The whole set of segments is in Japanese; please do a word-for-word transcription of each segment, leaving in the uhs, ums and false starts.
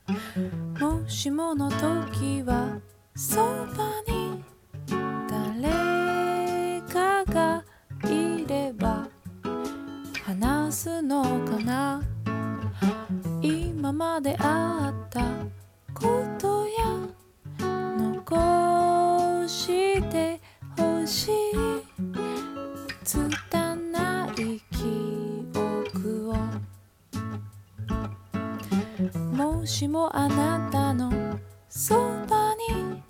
もしもの時はそばに誰かがいれば話すのかな。今まであったことや残してほしい拙い記憶を。もしもあなたのそばに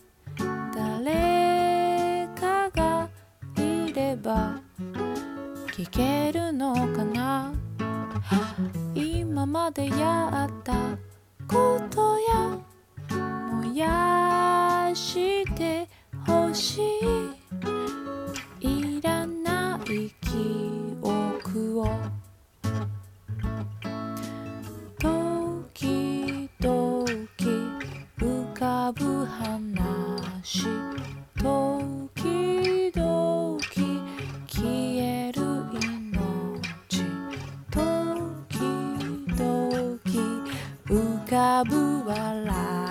誰かがいれば聞けるのかな。今までやったことや燃やしてほしいいらない記憶を。時々浮かぶ話、時々消える命、時々浮かぶ笑い